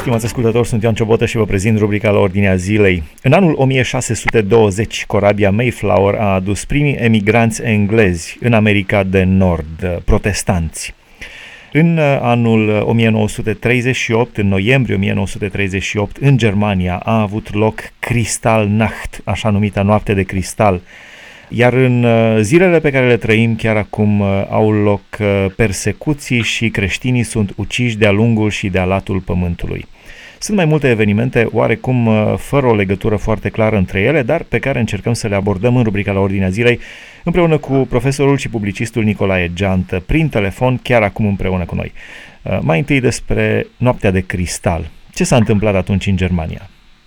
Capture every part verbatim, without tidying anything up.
Stimați ascultători, sunt Ioan Ciobotă și vă prezint rubrica La Ordinea Zilei. În anul o mie șase sute douăzeci, corabia Mayflower a adus primii emigranți englezi în America de Nord, protestanți. În anul o mie nouă sute treizeci și opt, în noiembrie o mie nouă sute treizeci și opt, în Germania a avut loc Kristallnacht, așa numita Noapte de Cristal, iar în zilele pe care le trăim chiar acum au loc persecuții și creștinii sunt uciși de-a lungul și de-a latul pământului. Sunt mai multe evenimente, oarecum fără o legătură foarte clară între ele, dar pe care încercăm să le abordăm în rubrica La Ordinea Zilei, împreună cu profesorul și publicistul Nicolae Geantă, prin telefon, chiar acum împreună cu noi. Mai întâi despre Noaptea de Cristal. Ce s-a întâmplat atunci în Germania?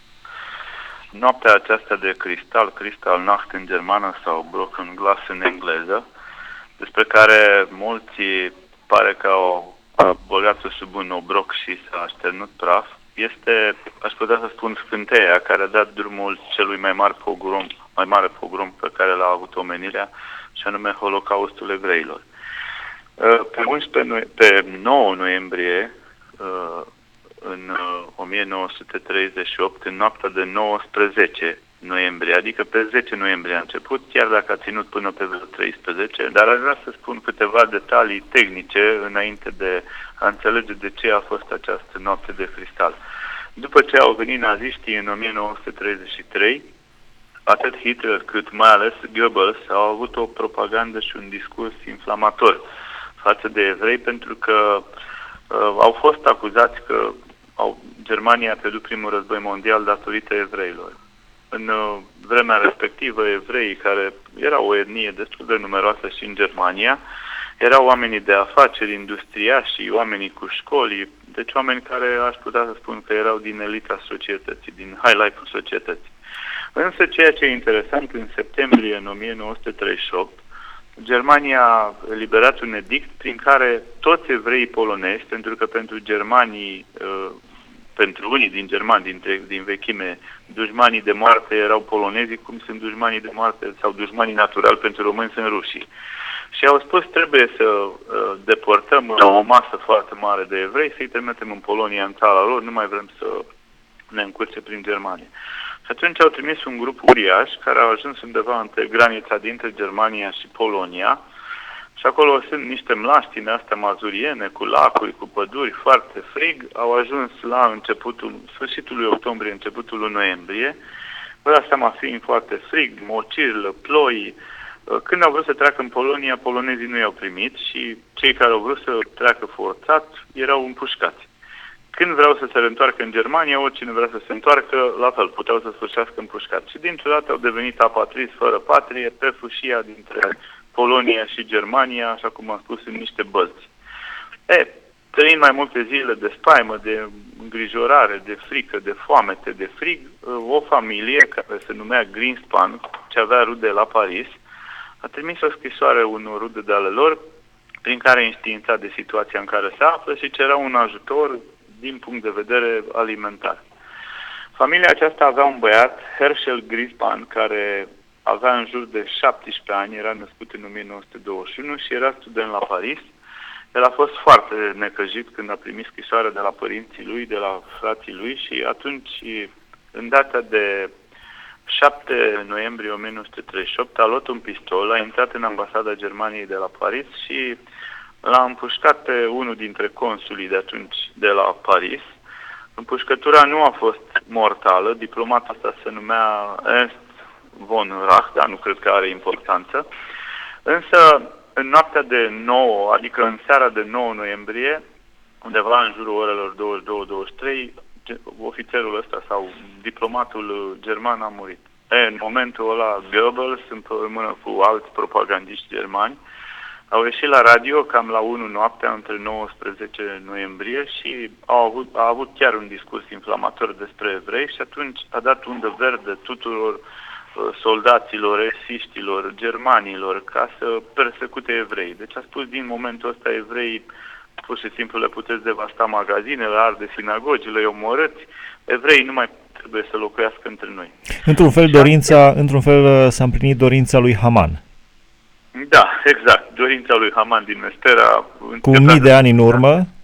Noaptea aceasta de cristal, Kristallnacht în germană sau Broken Glass în engleză, despre care mulți pare că au băgat-o sub un obroc și s-a așternut praf, este, aș putea să spun, scânteia care a dat drumul celui mai mare pogrom, mai mare pogrom pe care l-a avut omenirea, și anume Holocaustul evreilor. Pe, unsprezece, pe nouă noiembrie, în o mie nouă sute treizeci și opt, în noaptea de nouăsprezece noiembrie, adică pe zece noiembrie a început, chiar dacă a ținut până pe treisprezece, dar aș vrea să spun câteva detalii tehnice înainte de a înțelege de ce a fost această noapte de cristal. După ce au venit naziștii în o mie nouă sute treizeci și trei, atât Hitler cât mai ales Goebbels au avut o propagandă și un discurs inflamator față de evrei, pentru că uh, au fost acuzați că au, Germania a pierdut primul război mondial datorită evreilor. În uh, vremea respectivă, evreii, care erau o etnie destul de numeroasă și în Germania, erau oamenii de afaceri, industriași, oamenii cu școli, deci oameni care aș putea să spun că erau din elita societății, din high life-ul societății. Însă ceea ce e interesant, în septembrie în o mie nouă sute treizeci și opt, Germania a eliberat un edict prin care toți evreii polonezi, pentru că pentru germanii, pentru unii din germani, din, din vechime, dușmanii de moarte erau polonezii, cum sunt dușmanii de moarte sau dușmanii naturali pentru români sunt rușii. Și au spus, trebuie să uh, deportăm o masă foarte mare de evrei, să-i trimitem în Polonia, în țara lor, nu mai vrem să ne încurce prin Germania. Și atunci au trimis un grup uriaș care au ajuns undeva între granița dintre Germania și Polonia, și acolo sunt niște mlaștine astea mazuriene, cu lacuri, cu păduri, foarte frig. Au ajuns la începutul, sfârșitul lui octombrie, începutul lui noiembrie. Vă dați seama, fiind foarte frig, mocirlă, ploi. Când au vrut să treacă în Polonia, polonezii nu i-au primit și cei care au vrut să treacă forțat erau împușcați. Când vreau să se reîntoarcă în Germania, oricine vrea să se întoarcă, la fel, puteau să sfârșească împușcați. Și dintr-o dată au devenit apatrizi fără patrie pe fâșia dintre Polonia și Germania, așa cum am spus, în niște bălți. E, trăind mai multe zile de spaimă, de îngrijorare, de frică, de foamete, de frig, o familie care se numea Greenspan, ce avea rude la Paris, a trimis o scrisoare unor rude de ale lor, prin care înștiința de situația în care se află și cerea un ajutor din punct de vedere alimentar. Familia aceasta avea un băiat, Herschel Greenspan, care avea în jur de șaptesprezece ani, era născut în o mie nouă sute douăzeci și unu și era student la Paris. El a fost foarte necăjit când a primit scrisoarea de la părinții lui, de la frații lui, și atunci, în data de șapte noiembrie o mie nouă sute treizeci și opt, a luat un pistol, a intrat în ambasada Germaniei de la Paris și l-a împușcat pe unul dintre consulii de atunci de la Paris. Împușcătura nu a fost mortală, diplomatul ăsta se numea Ernst von Rach, dar nu cred că are importanță. Însă, în noaptea de nouă, adică în seara de nouă noiembrie, undeva în jurul orelor douăzeci și două douăzeci și trei, ofițerul ăsta sau diplomatul german a murit. E, în momentul ăla, Goebbels, împreună cu alți propagandiști germani, au ieșit la radio cam la unu noaptea, între nouăsprezece noiembrie, și au avut, a avut chiar un discurs inflamator despre evrei și atunci a dat undă verde tuturor soldaților, esiștilor, germanilor, ca să persecute evrei. Deci a spus, din momentul ăsta, evrei pur și simplu le puteți devasta magazinele, arde sinagogile, îi omorâți, evrei nu mai trebuie să locuiască între noi. Într-un fel, dorința, într-un fel s-a împlinit dorința lui Haman. Da, exact. Dorința lui Haman din Mestera. Cu mii de ani în urmă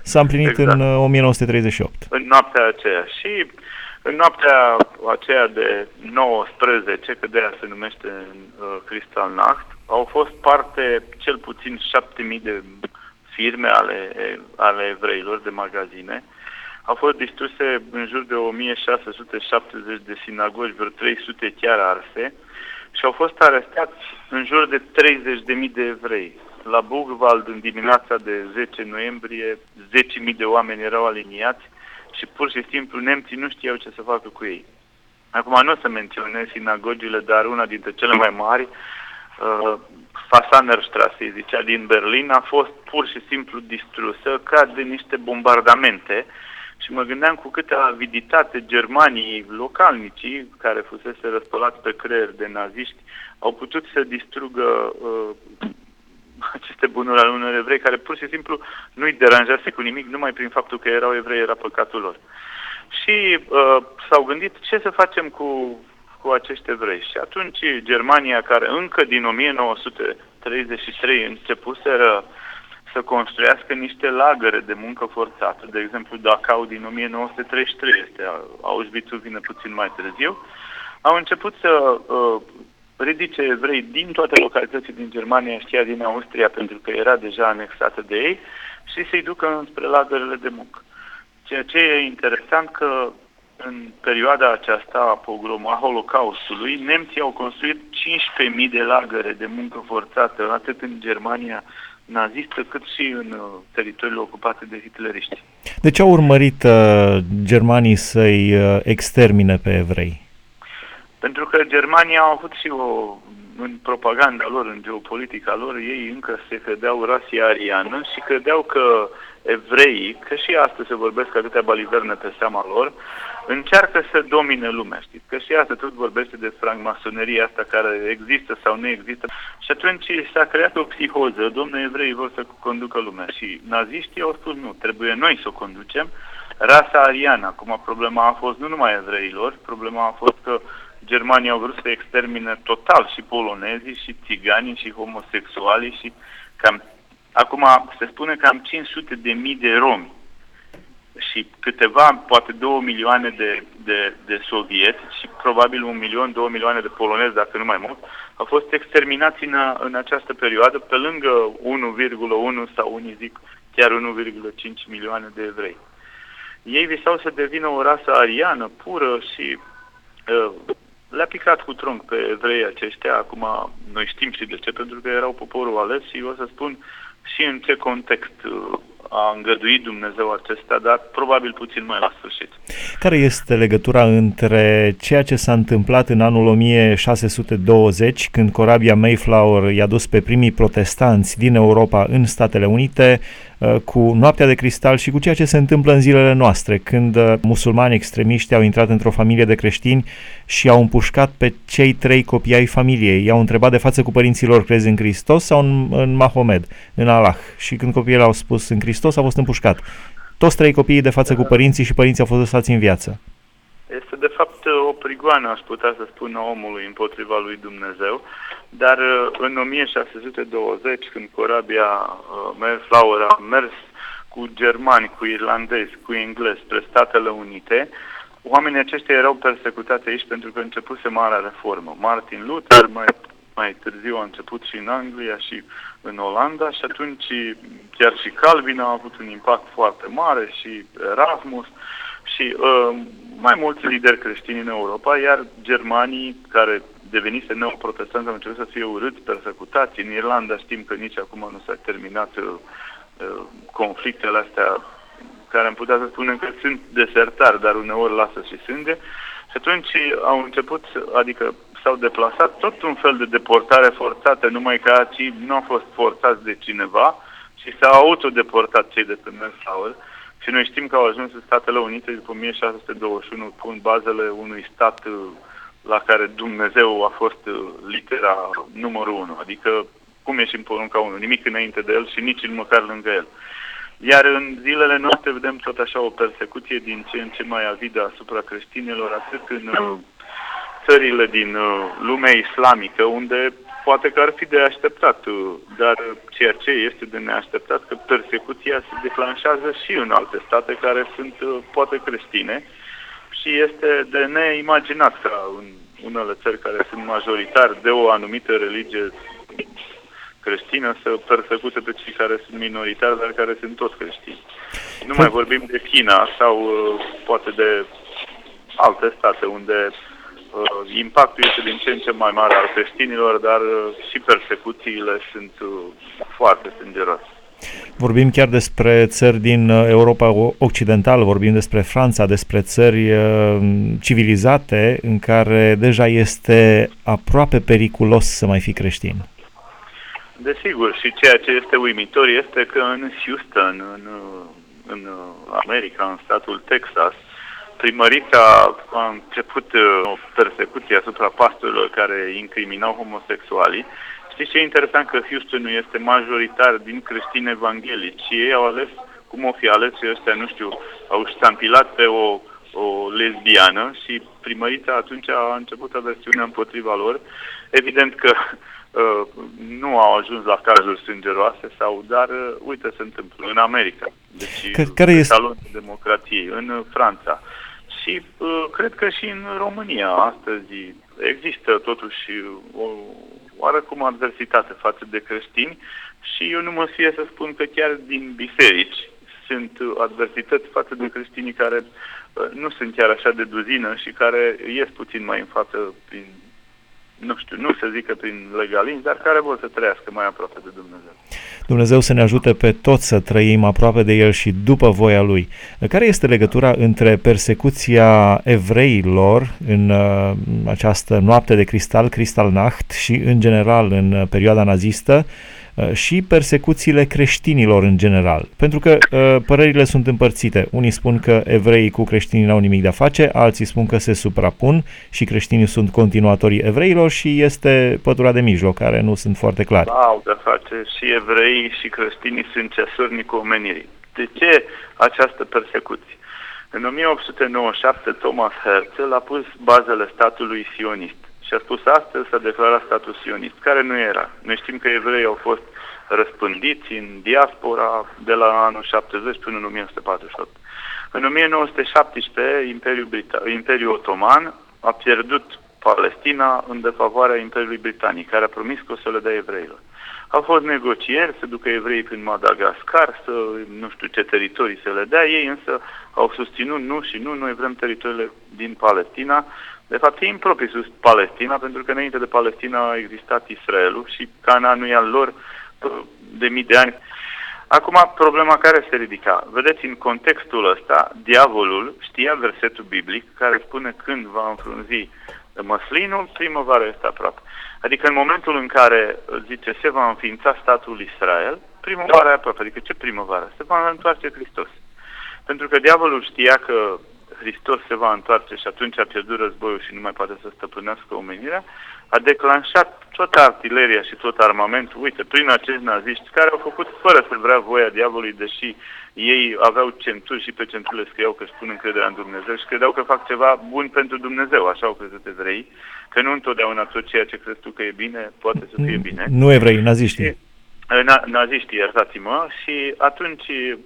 S-a împlinit exact. în o mie nouă sute treizeci și opt. În noaptea aceea. Și în noaptea aceea de nouăsprezece, că de aia se numește uh, Kristallnacht, au fost parte cel puțin șapte mii de firme ale, ale evreilor, de magazine. Au fost distruse în jur de o mie șase sute șaptezeci de sinagogi, vreo trei sute chiar arse, și au fost arestați în jur de treizeci de mii de evrei. La Buchwald, în dimineața de zece noiembrie, zece mii de oameni erau aliniați și pur și simplu nemții nu știau ce să facă cu ei. Acum nu o să menționez sinagogile, dar una dintre cele mai mari, uh, Fassanerstraße, se zicea, din Berlin, a fost pur și simplu distrusă ca de niște bombardamente. Și mă gândeam cu câtă aviditate germanii localnicii, care fusese răspălați pe creier de naziști, au putut să distrugă uh, aceste bunuri ale unor evrei, care pur și simplu nu-i deranjase cu nimic, numai prin faptul că erau evrei, era păcatul lor. Și uh, s-au gândit ce să facem cu, cu acești evrei. Și atunci Germania, care încă din o mie nouă sute treizeci și trei începuseră să construiască niște lagăre de muncă forțată, de exemplu Dachau din o mie nouă sute treizeci și trei, este, Auschwitz-ul vine puțin mai târziu, au început să uh, ridice evrei din toate localitățile din Germania și chiar din Austria, pentru că era deja anexată de ei, și să-i ducă spre lagărele de muncă. Ceea ce e interesant că în perioada aceasta a pogromului, a Holocaustului, nemții au construit cincisprezece mii de lagăre de muncă forțată, atât în Germania nazistă, cât și în uh, teritoriile ocupate de hitleriști. De ce au urmărit uh, germanii să-i uh, extermine pe evrei? Pentru că Germania au avut și o, în propaganda lor, în geopolitica lor, ei încă se credeau rasia ariană și credeau că evreii, că și astăzi se vorbesc atâtea baliverne pe seama lor, încearcă să domine lumea, știți? Că și asta tot vorbește de francmasoneria asta care există sau nu există. Și atunci s-a creat o psihoză, domnule, evreii vor să conducă lumea. Și naziștii au spus, nu, trebuie noi să o conducem, rasa ariană. Acum problema a fost nu numai evreilor, problema a fost că Germania au vrut să extermine total și polonezii, și țiganii, și homosexualii, și cam... Acum se spune cam cinci sute de mii de romi și câteva, poate două milioane de, de, de sovieti și probabil un milion, două milioane de polonezi, dacă nu mai mult, au fost exterminați în, în această perioadă, pe lângă unu virgulă unu sau unii zic chiar unu virgulă cinci milioane de evrei. Ei visau să devină o rasă ariană pură și uh, le-a picat cu trunchi pe evrei aceștia. Acum noi știm și de ce, pentru că erau poporul ales și o să spun și în ce context a îngăduit Dumnezeu acesta, dar probabil puțin mai la sfârșit. Care este legătura între ceea ce s-a întâmplat în anul o mie șase sute douăzeci, când corabia Mayflower i-a dus pe primii protestanți din Europa în Statele Unite, cu Noaptea de Cristal și cu ceea ce se întâmplă în zilele noastre, când musulmani extremiști au intrat într-o familie de creștini și au împușcat pe cei trei copii ai familiei. I-au întrebat de față cu părinții lor, crezi în Hristos sau în, în Mahomed, în Allah? Și când copiii au spus în Hristos, a fost împușcat. Toți trei copiii de față cu părinții și părinții au fost lăsați în viață. Este de fapt o prigoană, aș putea să spun, a omului împotriva lui Dumnezeu, dar în o mie șase sute douăzeci, când corabia uh, Mayflower a mers cu germani, cu irlandezi, cu englezi spre Statele Unite, oamenii aceștia erau persecutați aici pentru că începuse Marea Reformă. Martin Luther, mai, mai târziu a început și în Anglia și în Olanda, și atunci chiar și Calvin a avut un impact foarte mare, și Erasmus, și uh, mai mulți lideri creștini în Europa, iar germanii, care devenise neoprotestanți, au început să fie urâți, persecutați. În Irlanda știm că nici acum nu s-a terminat uh, uh, conflictele astea, care am putea să spunem că sunt desertari, dar uneori lasă și sânge. Și atunci au început, adică s-au deplasat, tot un fel de deportare forțată, numai că acei nu au fost forțați de cineva și s-au autodeportat cei de pe Mayflower. Și noi știm că au ajuns în Statele Unite după o mie șase sute douăzeci și unu, pun bazele unui stat la care Dumnezeu a fost litera numărul unu. Adică cum e și în porunca unu, nimic înainte de el și nici măcar lângă el. Iar în zilele noastre vedem tot așa o persecuție din ce în ce mai avidă asupra creștinilor, atât în țările din lumea islamică, unde poate că ar fi de așteptat, dar ceea ce este de neașteptat că persecuția se declanșează și în alte state care sunt poate creștine și este de neimaginat ca în unele țări care sunt majoritari de o anumită religie creștină să persecute pe cei care sunt minoritari, dar care sunt toți creștini. Nu mai vorbim de China sau poate de alte state unde uh, impactul este din ce în ce mai mare al creștinilor, dar uh, și persecuțiile sunt uh, foarte sângeroase. Vorbim chiar despre țări din Europa Occidentală, vorbim despre Franța, despre țări uh, civilizate în care deja este aproape periculos să mai fii creștin. Desigur, și ceea ce este uimitor este că în Houston, în, în America, în statul Texas, primărița a început o persecuție asupra pastorilor care incriminau homosexualii. Știți ce e interesant? Că Houstonul este majoritar din creștini evanghelici și ei au ales, cum o fi ales și ăștia, nu știu, au ștampilat pe o, o lesbiană și primărița atunci a început aversiunea împotriva lor. Evident că uh, nu au ajuns la cazuri sângeroase, sau, dar uh, uite se întâmplă în America. Deci, care este salonul democrației, în Franța. Și uh, cred că și în România astăzi există totuși o oarecum adversitate față de creștini și eu nu mă fie să spun că chiar din biserici sunt adversități față de creștinii care uh, nu sunt chiar așa de duzină și care ies puțin mai în față prin, nu știu, nu să zică prin legalism, dar care vor să trăiască mai aproape de Dumnezeu. Dumnezeu să ne ajute pe toți să trăim aproape de El și după voia Lui. Care este legătura între persecuția evreilor în uh, această noapte de cristal, Kristallnacht, și în general în perioada nazistă uh, și persecuțiile creștinilor în general? Pentru că uh, părerile sunt împărțite. Unii spun că evreii cu creștinii n-au nimic de-a face, alții spun că se suprapun și creștinii sunt continuatorii evreilor și este pătura de mijloc, care nu sunt foarte clare. Au de-a face și evreii și creștinii sunt ceasornicul omenirii. De ce această persecuție? În o mie opt sute nouăzeci și șapte, Thomas Herzl a pus bazele statului sionist și a spus astăzi s-a declarat statul sionist, care nu era. Noi știm că evreii au fost răspândiți în diaspora de la anul șaptezeci până în o mie o sută patruzeci și opt. În o mie nouă sute șaptesprezece, Imperiul, Brita- Imperiul Otoman a pierdut Palestina în defavoarea Imperiului Britanic, care a promis că o să le dea evreilor. Au fost negocieri să ducă evreii prin Madagascar, să nu știu ce teritorii să le dea, ei însă au susținut nu și nu, noi vrem teritoriile din Palestina. De fapt, ei improprii sus Palestina, pentru că înainte de Palestina a existat Israelul și Canaanul e al lor de mii de ani. Acum, problema care se ridica? Vedeți, în contextul ăsta, diavolul știa versetul biblic care spune când va înfrunzi măslinul, primăvara este aproape. Adică în momentul în care, zice, se va înființa statul Israel, primăvara e aproape. Adică ce primăvară? Se va întoarce Hristos. Pentru că diavolul știa că Hristos se va întoarce și atunci a pierdut războiul și nu mai poate să stăpânească omenirea, a declanșat toată artileria și tot armamentul, uite, prin acești naziști, care au făcut fără să vrea voia diavolului, deși ei aveau centuri și pe centurile scriau că își pun încrederea în Dumnezeu și credeau că fac ceva bun pentru Dumnezeu, așa au crezut evreii, că nu întotdeauna tot ceea ce crezi tu că e bine poate să fie bine. Nu evrei, naziștii. Na, naziștii, iertați-mă, și atunci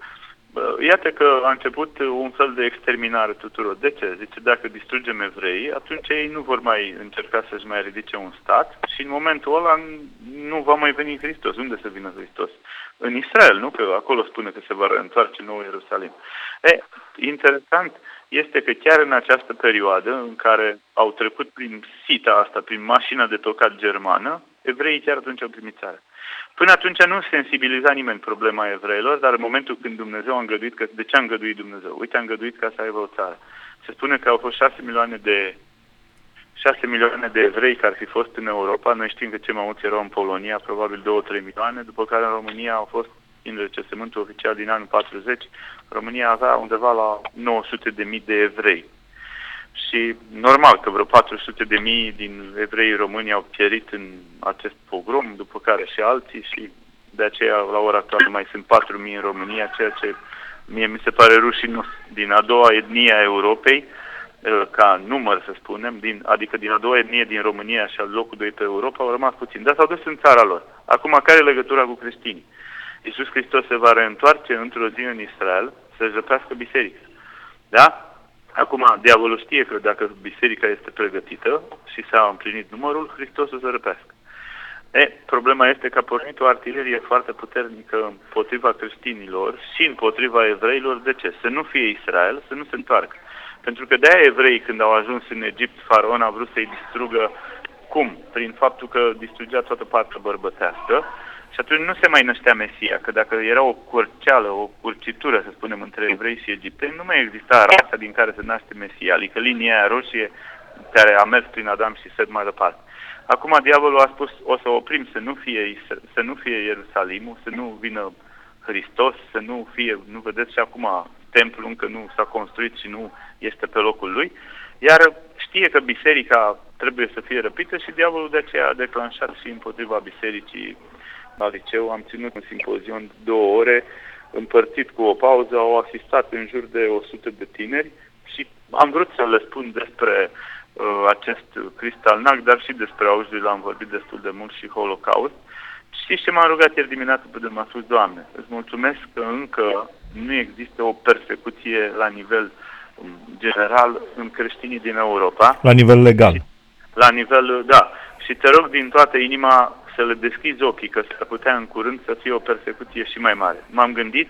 iată că a început un fel de exterminare tuturor. De ce? Zice, dacă distrugem evreii, atunci ei nu vor mai încerca să-și mai ridice un stat și în momentul ăla nu va mai veni Hristos. Unde să vină Hristos? În Israel, nu? Că acolo spune că se va reîntoarce nou Ierusalim. E, interesant este că chiar în această perioadă în care au trecut prin sita asta, prin mașina de tocat germană, evreii chiar atunci au primit țară. Până atunci nu sensibiliza nimeni problema evreilor, dar în momentul când Dumnezeu a îngăduit, că de ce a îngăduit Dumnezeu? Uite, a îngăduit ca să aibă o țară. Se spune că au fost șase milioane de șase milioane de evrei care ar fi fost în Europa. Noi știm că cei mai mulți erau în Polonia, probabil două trei milioane, după care în România au fost, din recensământul oficial din anul patruzeci, România avea undeva la nouă sute de mii de evrei. Și normal că vreo patru sute de mii din evreii români au pierit în acest pogrom, după care și alții, și de aceea la ora actuală mai sunt patru mii în România, ceea ce mie mi se pare rușinos. Din a doua etnie a Europei, ca număr, să spunem, din, adică din a doua etnie din România și al locul doi pe Europa, au rămas puțini, dar s-au dus în țara lor. Acum, care e legătura cu creștinii? Iisus Hristos se va reîntoarce într-o zi în Israel să-și răpească biserica. Da? Acum, diavolul știe că dacă biserica este pregătită și s-a împlinit numărul, Hristos o să răpească. E, problema este că a pornit o artilerie foarte puternică împotriva creștinilor și împotriva evreilor. De ce? Să nu fie Israel, să nu se întoarcă. Pentru că de-aia evreii, când au ajuns în Egipt, faraon a vrut să-i distrugă. Cum? Prin faptul că distrugea toată partea bărbătească și atunci nu se mai năștea Mesia, că dacă era o curceală, o curcitură, să spunem, între evrei și egipteni, nu mai exista rasa din care se naște Mesia, adică linia aia roșie care a mers prin Adam și Set mai departe. Acum diavolul a spus, o să oprim să nu fie, să nu fie Ierusalimul, să nu vină Hristos, să nu fie, nu vedeți și acum templul încă nu s-a construit și nu este pe locul lui, iar știe că biserica trebuie să fie răpită și diavolul de aceea a declanșat și împotriva bisericii la liceu. Am ținut un simpozion două ore, împărțit cu o pauză, au asistat în jur de o sută de tineri și am vrut să le spun despre uh, acest Kristallnacht, dar și despre Auschwitz, l-am vorbit destul de mult, și Holocaust. Știți ce m-am rugat ieri dimineață pe Dumnezeu? M-a spus, Doamne, îți mulțumesc că încă nu există o persecuție la nivel general în creștinii din Europa. La nivel legal. Și, la nivel, da. Și te rog din toată inima să le deschizi ochii, că s-ar putea în curând să fie o persecuție și mai mare. M-am gândit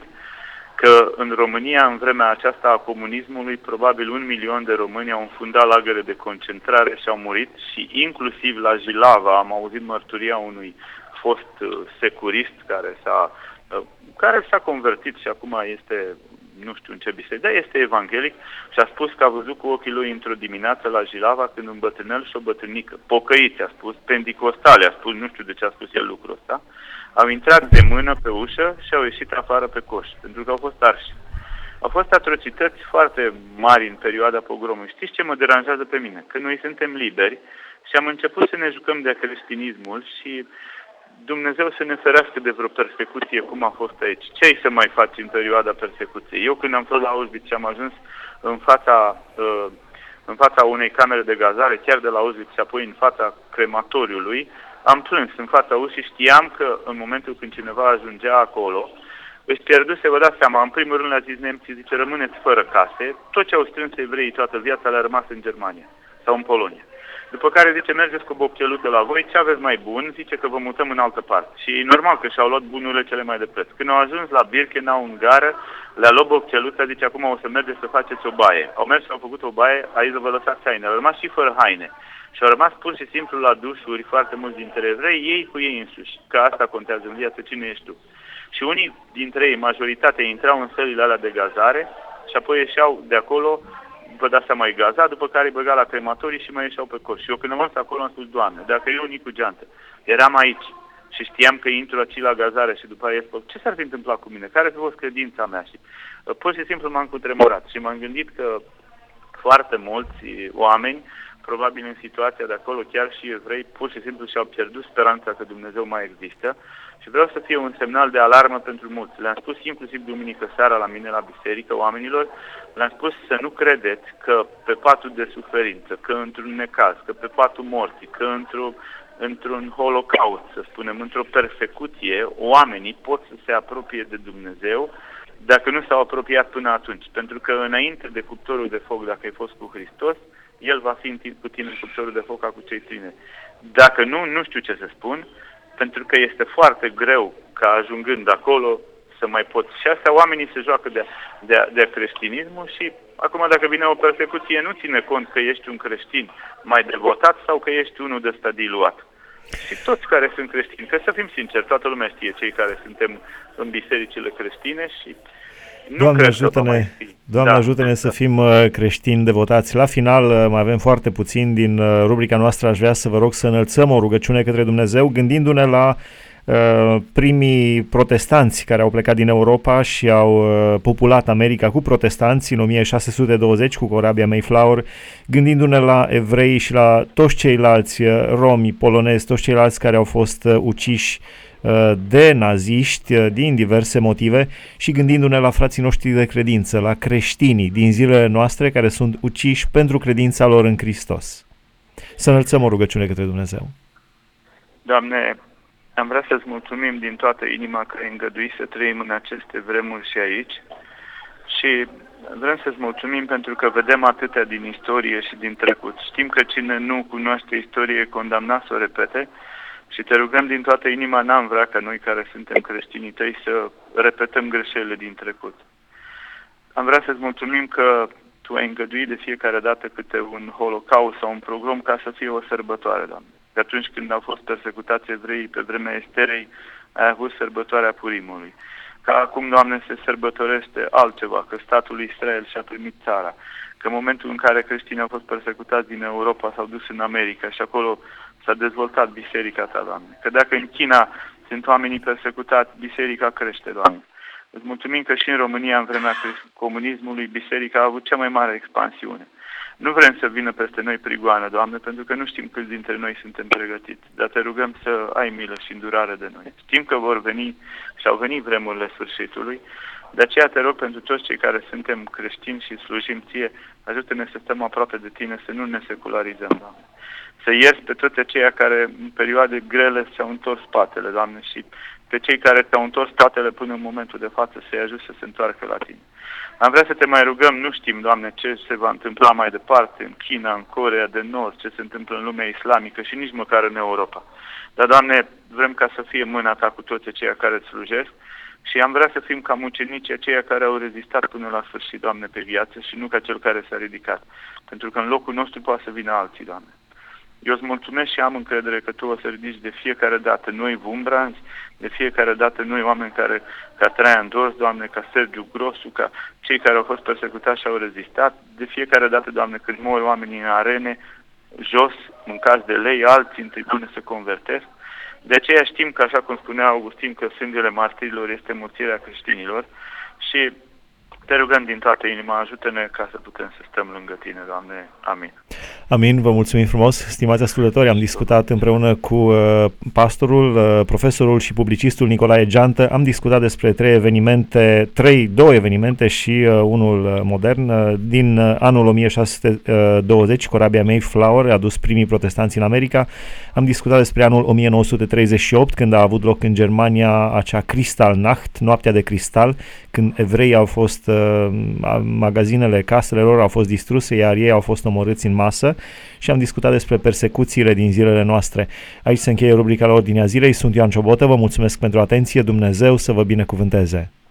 că în România, în vremea aceasta a comunismului, probabil un milion de români au înfundat lagăre de concentrare și au murit și inclusiv la Jilava am auzit mărturia unui fost uh, securist care s-a, uh, care s-a convertit și acum este, nu știu în ce biserică, dar este evanghelic și a spus că a văzut cu ochii lui într-o dimineață la Jilava când un bătrânel și o bătrânică, pocăiți, a spus, pentecostale, a spus, nu știu de ce a spus el lucrul ăsta, au intrat de mână pe ușă și au ieșit afară pe coș, pentru că au fost arși. Au fost atrocități foarte mari în perioada pogromului. Știți ce mă deranjează pe mine? Că noi suntem liberi și am început să ne jucăm de creștinismul și Dumnezeu să ne ferească de vreo persecuție, cum a fost aici. Ce ai să mai faci în perioada persecuției? Eu când am fost la Auschwitz și am ajuns în fața, uh, în fața unei camere de gazare, chiar de la Auschwitz și apoi în fața crematoriului, am plâns în fața ușii, știam că în momentul când cineva ajungea acolo, își pierduse, vă dați seama, în primul rând le-a zis nemții, zice, rămâneți fără case, tot ce au strâns evreii toată viața le-a rămas în Germania sau în Polonia. După care zice, mergeți cu o boccheluță la voi, ce aveți mai bun? Zice că vă mutăm în altă parte. Și e normal că și-au luat bunurile cele mai de preț. Când au ajuns la Birkenau, în gară, le-a luat boccheluța, zice, acum o să mergeți să faceți o baie. Au mers și au făcut o baie, aici vă lăsați haine. Au rămas și fără haine. Și au rămas pur și simplu la dușuri foarte mulți dintre evrei, ei cu ei însuși. Că asta contează în viață, cine ești tu. Și unii dintre ei, majoritatea, intrau în sălile alea de gazare și apoi ieșeau de acolo, vă dați seama, îi gaza, după care îi băga la crematorii și mai ieșeau pe coș. Și eu când am fost acolo am spus, Doamne, dacă eu, Nicu Geantă, eram aici și știam că intru aici la gazare și după aia ies, ce s-ar fi întâmplat cu mine? Care a fost credința mea? Și uh, pur și simplu m-am cutremurat și m-am gândit că foarte mulți oameni, probabil în situația de acolo, chiar și evrei, pur și simplu și-au pierdut speranța că Dumnezeu mai există. Și vreau să fie un semnal de alarmă pentru mulți. Le-am spus inclusiv duminică seara la mine la biserică oamenilor, le-am spus să nu credeți că pe patul de suferință, că într-un necaz, că pe patul morții, că într-o, într-un holocaust, să spunem, într-o persecuție, oamenii pot să se apropie de Dumnezeu dacă nu s-au apropiat până atunci. Pentru că înainte de cuptorul de foc, dacă ai fost cu Hristos, El va fi cu tine în cuptorul de foc ca cu cei tineri. Dacă nu, nu știu ce să spun, pentru că este foarte greu ca ajungând acolo să mai poți. Și asta oamenii se joacă de, de, de creștinismul și acum dacă vine o persecuție nu ține cont că ești un creștin mai devotat sau că ești unul de ăsta diluat. Și toți care sunt creștini, că să fim sinceri, toată lumea știe cei care suntem în bisericile creștine și nu Doamne ajută-ne, Doamne da, ajută-ne da. să fim creștini devotați. La final mai avem foarte puțin din rubrica noastră, aș vrea să vă rog să înălțăm o rugăciune către Dumnezeu, gândindu-ne la uh, primii protestanți care au plecat din Europa și au uh, populat America cu protestanți în o mie șase sute douăzeci cu corabia Mayflower, gândindu-ne la evrei și la toți ceilalți romi, polonezi, toți ceilalți care au fost uh, uciși de naziști din diverse motive și gândindu-ne la frații noștri de credință, la creștinii din zilele noastre care sunt uciși pentru credința lor în Hristos. Să înălțăm o rugăciune către Dumnezeu. Doamne, am vrea să-ți mulțumim din toată inima că ai îngăduit să trăim în aceste vremuri și aici și vrem să-ți mulțumim pentru că vedem atâtea din istorie și din trecut. Știm că cine nu cunoaște istorie e condamnat să o repete și te rugăm din toată inima, n-am vrea ca noi care suntem creștinii tăi să repetăm greșelile din trecut. Am vrea să-ți mulțumim că Tu ai îngăduit de fiecare dată câte un holocaust sau un pogrom ca să fie o sărbătoare, Doamne. Că atunci când au fost persecutați evreii pe vremea Esterei, ai avut sărbătoarea Purimului. Că acum, Doamne, se sărbătorește altceva, că statul Israel și-a primit țara. Că în momentul în care creștinii au fost persecutați din Europa, s-au dus în America și acolo s-a dezvoltat biserica Ta, Doamne. Că dacă în China sunt oamenii persecutați, biserica crește, Doamne. Îți mulțumim că și în România, în vremea comunismului, biserica a avut cea mai mare expansiune. Nu vrem să vină peste noi prigoană, Doamne, pentru că nu știm câți dintre noi suntem pregătiți, dar Te rugăm să ai milă și îndurare de noi. Știm că vor veni și au venit vremurile sfârșitului, de aceea Te rog pentru toți cei care suntem creștini și slujim Ție, ajută-ne să stăm aproape de Tine, să nu ne secularizăm, Doamne. Să ierți pe toți aceia care în perioade grele și-au întors spatele, Doamne, și pe cei care Te-au întors spatele până în momentul de față să-i ajut să se întoarcă la Tine. Am vrea să Te mai rugăm, nu știm, Doamne, ce se va întâmpla mai departe în China, în Coreea de Nord, ce se întâmplă în lumea islamică și nici măcar în Europa. Dar, Doamne, vrem ca să fie mâna Ta cu toți aceia care îți slujesc și am vrea să fim ca mucenicii aceia care au rezistat până la sfârșit, Doamne, pe viață și nu ca cel care s-a ridicat. Pentru că în locul nostru poate să vină alții, Doamne. Eu îți mulțumesc și am încredere că Tu o să ridici de fiecare dată noi vumbranzi, de fiecare dată noi oameni care, ca Traian Dors, Doamne, ca Sergiu Grosu, ca cei care au fost persecutați și au rezistat, de fiecare dată, Doamne, când mor oamenii în arene, jos, mâncați de lei, alții în tribune se convertesc. De aceea știm că, așa cum spunea Augustin, că sângele martirilor este mulțirea creștinilor și Te rugăm din toată inima, ajută-ne ca să putem să stăm lângă Tine, Doamne. Amin. Amin, vă mulțumim frumos. Stimați ascultători, am discutat împreună cu uh, pastorul, uh, profesorul și publicistul Nicolae Geantă. Am discutat despre trei evenimente, trei, două evenimente și uh, unul uh, modern. Uh, din uh, anul o mie șase sute douăzeci, corabia Mayflower a dus primii protestanți în America. Am discutat despre anul o mie nouă sute treizeci și opt, când a avut loc în Germania acea Kristallnacht, noaptea de cristal, când evreii au fost, uh, magazinele, casele lor au fost distruse, iar ei au fost omorâți în masă. Și am discutat despre persecuțiile din zilele noastre. Aici se încheie rubrica la Ordinea Zilei. Sunt Ioan Ciobotă, vă mulțumesc pentru atenție, Dumnezeu să vă binecuvânteze.